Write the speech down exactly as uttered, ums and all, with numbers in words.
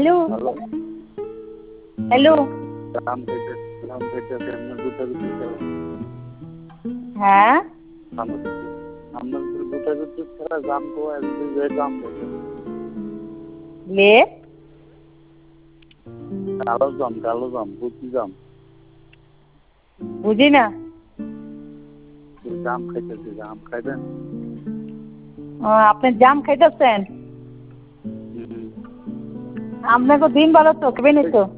hello hello জাম খাইতে জাম খাইতে আমরা গুটাগুটি ছাড়া হ্যাঁ আমরা আমরা গুটাগুটি ছাড়া জাম তো একদিন যে জাম খাইতে লে কালো জাম কালো জাম বুঝি জাম বুঝি না জাম খাইতেছি জাম খাইবেন ও আপনি জাম খাইতেছেন আপনাকে দিন ভালো তো খাবেনই তো